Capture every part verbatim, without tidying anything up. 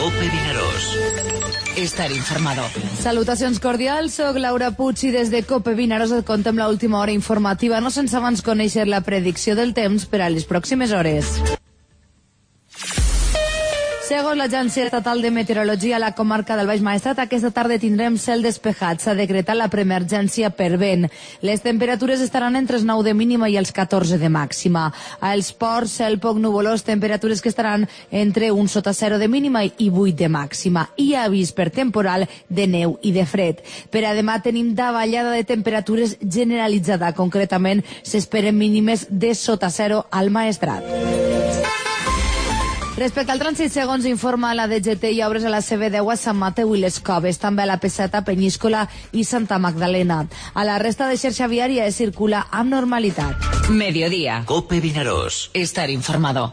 Cope Vinaròs. Estar informado. Salutacions cordials, soc Laura Puig i des de Cope Vinaròs et contem l'última hora informativa, no sense abans conèixer la predicció del temps per a les pròximes hores. Segons l'Agència Estatal de Meteorologia a la comarca del Baix Maestrat, aquesta tarda tindrem cel despejat. S'ha decretat la preemergència per vent. Les temperatures estaran entre els nou de mínima i els catorze de màxima. Als ports, cel poc nuvolós, temperatures que estaran entre un sota zero de mínima i vuit de màxima. I avís per temporal de neu i de fred. Per a demà tenim davallada de temperatures generalitzada. Concretament, s'esperen mínimes de sota zero al Maestrat. Respecte al trànsit, segons informa la D G T, hi ha obres a la C B deu a Sant Mateu i les Coves, també a la P set, Penyíscola i Santa Magdalena. A la resta de xarxa viària es circula amb normalitat. Mediodía. Cope Vinaròs. Estar informado.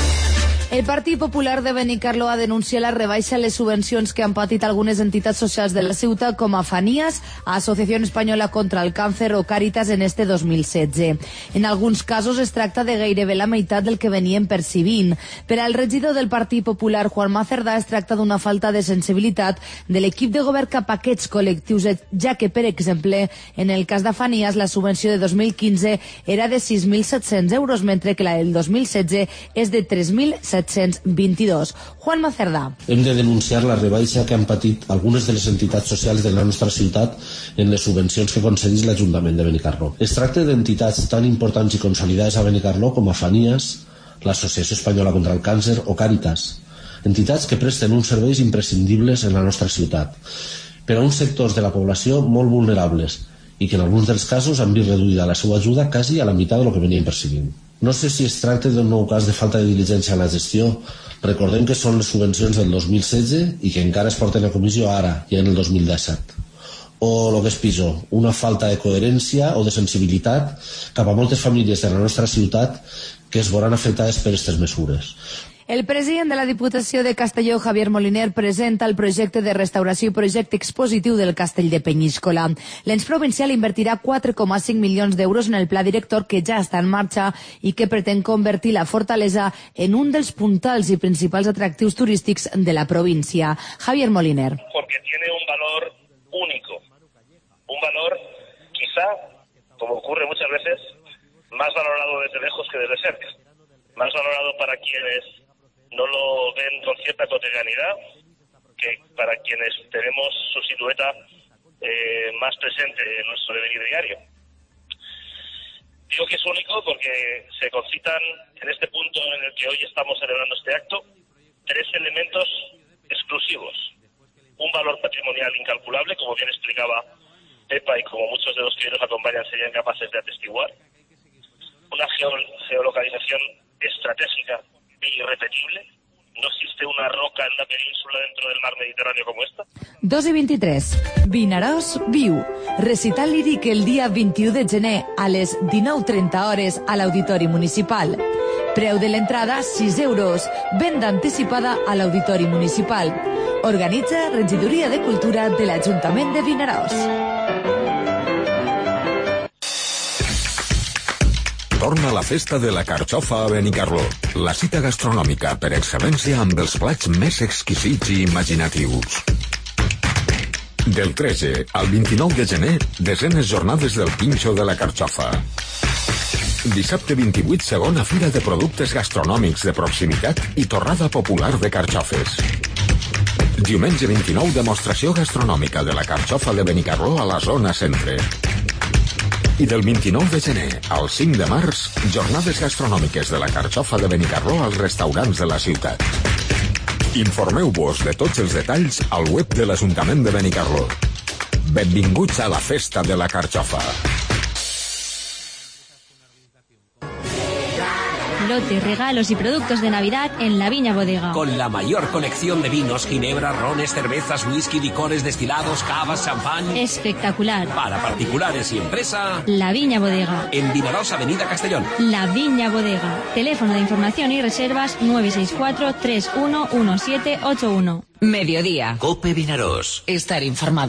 El Partit Popular de Benicarló ha denunciat la rebaixa a les subvencions que han patit algunes entitats socials de la ciutat, com a Fanias, Associació Espanyola contra el Càncer o Càritas en este dos mil setze. En alguns casos es tracta de gairebé la meitat del que venien percibint. Per al regidor del Partit Popular, Juanma Cerdà, es tracta d'una falta de sensibilitat de l'equip de govern cap a aquests col·lectius, ja que, per exemple, en el cas de Fanias, la subvenció de dos mil quinze era de sis mil set-cents euros, mentre que la del dos mil setze és de tres mil set-cents vint-i-dos. Juanma Cerdà. Hem de denunciar la rebaixa que han patit algunes de les entitats socials de la nostra ciutat en les subvencions que concedeix l'Ajuntament de Benicarló. Es tracta d'entitats tan importants i consolidades a Benicarló com a Fanias, l'Associació Espanyola contra el Càncer o Càritas, entitats que presten uns serveis imprescindibles en la nostra ciutat, per a uns sectors de la població molt vulnerables i que en alguns dels casos han vist reduïda la seva ajuda quasi a la meitat del que venien percibint. No sé si es tracta d'un nou cas de falta de diligència en la gestió. Recordem que són les subvencions del dos mil setze i que encara es porten a comissió ara, ja en el dos mil disset. O el que és pitjor, una falta de coherència o de sensibilitat cap a moltes famílies de la nostra ciutat que es veuran afectades per aquestes mesures. El president de la Diputació de Castelló, Javier Moliner, presenta el projecte de restauració i projecte expositiu del Castell de Penyíscola. L'ens provincial invertirà quatre coma cinc milions d'euros en el pla director que ja està en marxa i que pretén convertir la fortalesa en un dels puntals i principals atractius turístics de la província. Javier Moliner. Porque tiene un valor único, un valor quizá, como ocurre muchas veces, más valorado desde lejos que desde cerca, más valorado para quienes no lo ven con cierta cotidianidad, que para quienes tenemos su silueta eh, más presente en nuestro devenir diario. Digo que es único porque se concitan en este punto en el que hoy estamos celebrando este acto tres elementos exclusivos. Un valor patrimonial incalculable, como bien explicaba Pepa y como muchos de los que nos acompañan serían capaces de atestiguar. Una geo- geolocalización estratégica irrepetible. No existe una roca en la península dentro del mar Mediterráneo como esta. dos i vint-i-tres. Vinaròs viu. Recital líric el dia vint-i-u de gener a les dinou trenta hores a l'Auditori Municipal. Preu de l'entrada sis euros. Venda anticipada a l'Auditori Municipal. Organitza Regidoria de Cultura de l'Ajuntament de Vinaròs. Torna la festa de la carxofa a Benicarló. La cita gastronòmica per excel·lència amb els plats més exquisits i imaginatius. Del tretze al vint-i-nou de gener, desenes jornades del Pinxo de la Carxofa. Dissabte vint-i-vuit, segona fira de productes gastronòmics de proximitat i torrada popular de carxofes. Diumenge vint-i-nou, demostració gastronòmica de la carxofa de Benicarló a la zona centre. I del vint-i-nou de gener al cinc de març, jornades gastronòmiques de la carxofa de Benicarló als restaurants de la ciutat. Informeu-vos de tots els detalls al web de l'Ajuntament de Benicarló. Benvinguts a la festa de la carxofa. Lotes, regalos y productos de Navidad en La Viña Bodega. Con la mayor colección de vinos, ginebra, rones, cervezas, whisky, licores, destilados, cavas, champán. Espectacular. Para particulares y empresa. La Viña Bodega. En Vinaròs, Avenida Castellón. La Viña Bodega. Teléfono de información y reservas nueve seis cuatro, tres uno uno siete ocho uno. Mediodía. Cope Vinaròs. Estar informado.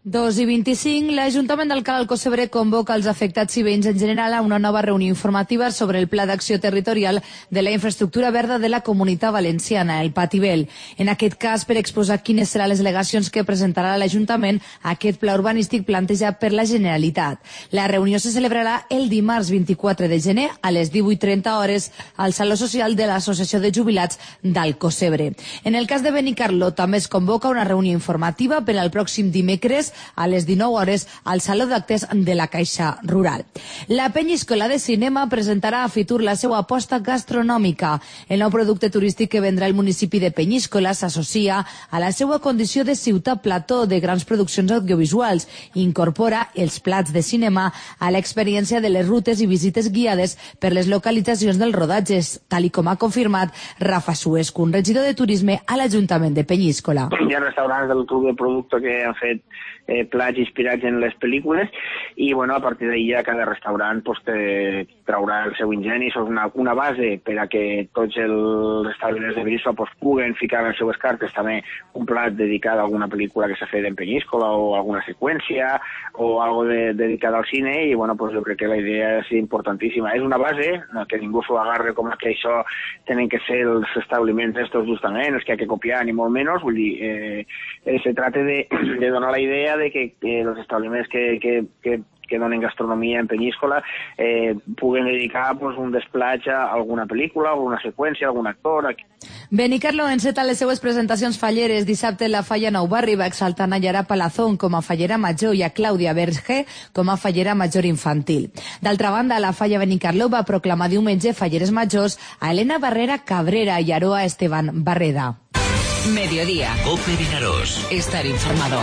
dos i vint-i-cinc, l'Ajuntament d'Alcalá del Cocebre convoca els afectats i veïns en general a una nova reunió informativa sobre el Pla d'Acció Territorial de la Infraestructura Verda de la Comunitat Valenciana, el PATIVEL. En aquest cas, per exposar quines seran les al·legacions que presentarà l'Ajuntament a aquest pla urbanístic plantejat per la Generalitat. La reunió se celebrarà el dimarts vint-i-quatre de gener a les divuit trenta hores al Saló Social de l'Associació de Jubilats d'Alcocebre. En el cas de Benicarló, també es convoca una reunió informativa per al pròxim dimecres a les dinou hores al Saló d'Actes de la Caixa Rural. La Penyíscola de Cinema presentarà a Fitur la seva aposta gastronòmica. El nou producte turístic que vendrà el municipi de Penyíscola s'associa a la seva condició de ciutat plató de grans produccions audiovisuals i incorpora els plats de cinema a l'experiència de les rutes i visites guiades per les localitzacions dels rodatges, tal i com ha confirmat Rafa Suescu, un regidor de turisme a l'Ajuntament de Penyíscola. Hi ha restaurants del Club de Producte que han fet eh, plats inspirats en les pel·lícules i bueno, a partir d'ahir cada restaurant pues, te traurà el seu ingeni. Això és una, una base per a que tots els establiments de Penyíscola pues, puguen ficar en les seues cartes també un plat dedicat a alguna pel·lícula que s'ha fet en Penyíscola o alguna seqüència o algo de, dedicat al cine i bueno, pues, jo crec que la idea és importantíssima. És una base, no, que ningú s'ho agarre com que això tenen que ser els establiments estos justament, els que ha que copiar ni molt menys, vull dir, eh, eh, se trata de, de donar la idea de que, que els establiments que, que, que, que donen gastronomia en Penyíscola eh, puguen dedicar pues, un desplatge a alguna pel·lícula, alguna seqüència, algun actor. Benicarló enceta les seues presentacions falleres. Dissabte la Falla Nou Barri va exaltar a Yara Palazón com a fallera major i a Clàudia Berge com a fallera major infantil. D'altra banda, la Falla Benicarló va proclamar diumenge falleres majors a Elena Barrera Cabrera i Aroa Esteban Barreda. Mediodía. Cope Vinaròs. Estar informado.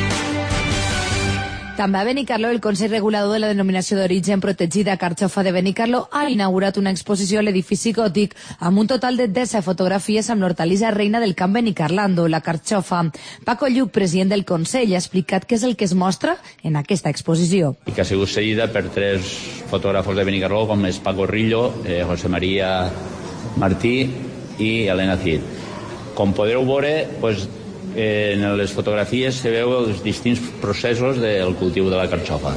També a Benicarló, el Consell Regulador de la Denominació d'Origen Protegida Carxofa de Benicarló ha inaugurat una exposició a l'edifici gòtic amb un total de disset fotografies amb l'hortalissa reina del camp Benicarlando, la carxofa. Paco Lluc, president del Consell, ha explicat què és el que es mostra en aquesta exposició. I que ha sigut seguida per tres fotògrafos de Benicarló, com és Paco Rillo, eh, José María Martí i Elena Cid. Com podeu veure, pues, en les fotografies se veu els distints processos del cultiu de la carxofa.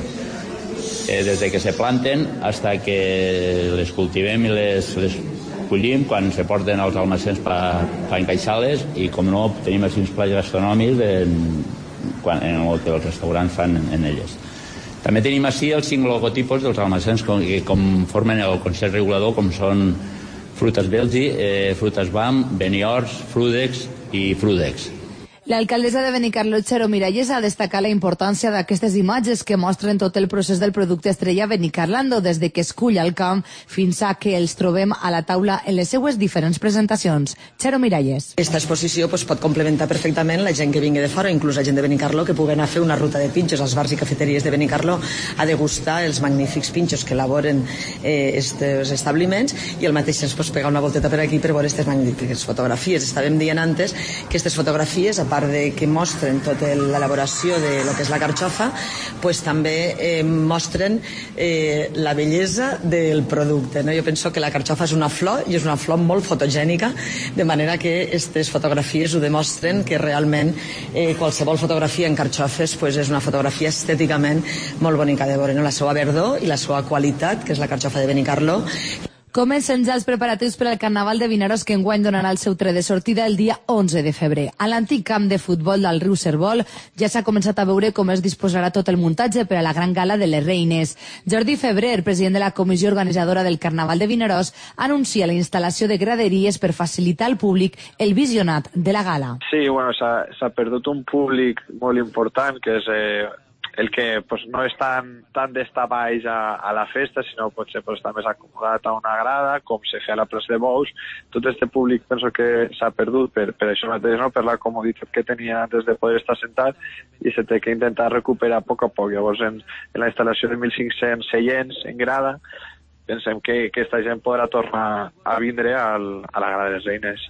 Eh, des de que se planten fins que les cultivem i les, les collim quan se porten als almacens per, per encaixar-les i, com no, tenim els plats gastronòmics en, quan, en el que els restaurants fan en, en elles. També tenim així els cinc logotipos dels almacens com, que conformen el Consell Regulador, com són Frutes Belgi, eh, Frutes B A M, Beniors, Frudex i Frudex. L'alcaldessa de Benicarló, Txero Miralles, ha destacat la importància d'aquestes imatges que mostren tot el procés del producte estrella Benicarlando, des de que es cull al camp fins a que els trobem a la taula en les seues diferents presentacions. Txero Miralles. Aquesta exposició pues, pot complementar perfectament la gent que vingui de fora, inclús la gent de Benicarló, que pugui anar a fer una ruta de pinxos als bars i cafeteries de Benicarló a degustar els magnífics pinxos que elaboren eh, estos establiments i al mateix temps pues, pegar una volteta per aquí per veure aquestes magnífiques fotografies. Estàvem dient antes que aquestes fotografies, a part de que mostren tota l'elaboració de lo que és la carxofa, pues també eh, mostren eh, la bellesa del producte. No? Jo penso que la carxofa és una flor i és una flor molt fotogènica, de manera que aquestes fotografies ho demostren que realment eh, qualsevol fotografia en carxofes pues, és una fotografia estèticament molt bonica de veure, no? La seva verdor i la seva qualitat, que és la carxofa de Benicarló. Comencen ja els preparatius per al Carnaval de Vinaròs, que enguany donarà el seu tret de sortida el dia onze de febrer. A l'antic camp de futbol del riu Servol ja s'ha començat a veure com es disposarà tot el muntatge per a la gran gala de les Reines. Jordi Febrer, president de la comissió organitzadora del Carnaval de Vinaròs, anuncia la instal·lació de graderies per facilitar al públic el visionat de la gala. Sí, bueno, s'ha perdut un públic molt important, que és eh, el que pues, no és tan, tan d'estar baix a, a la festa, sinó potser pues, està més acomodat a una grada, com se feia a la plaça de Bous. Tot aquest públic penso que s'ha perdut per, per això mateix, no? Per la comoditat que tenia antes de poder estar sentat, i se té que intentar recuperar a poc a poc. Llavors, en, en la instal·lació de mil cinc-cents seients en grada, pensem que, que aquesta gent podrà tornar a vindre al, a la grada de les Reines.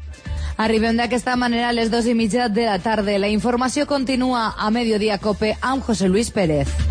Arribem d'aquesta manera a les dos i mitja de la tarda. La informació continua a Mediodía Cope amb José Luis Pérez.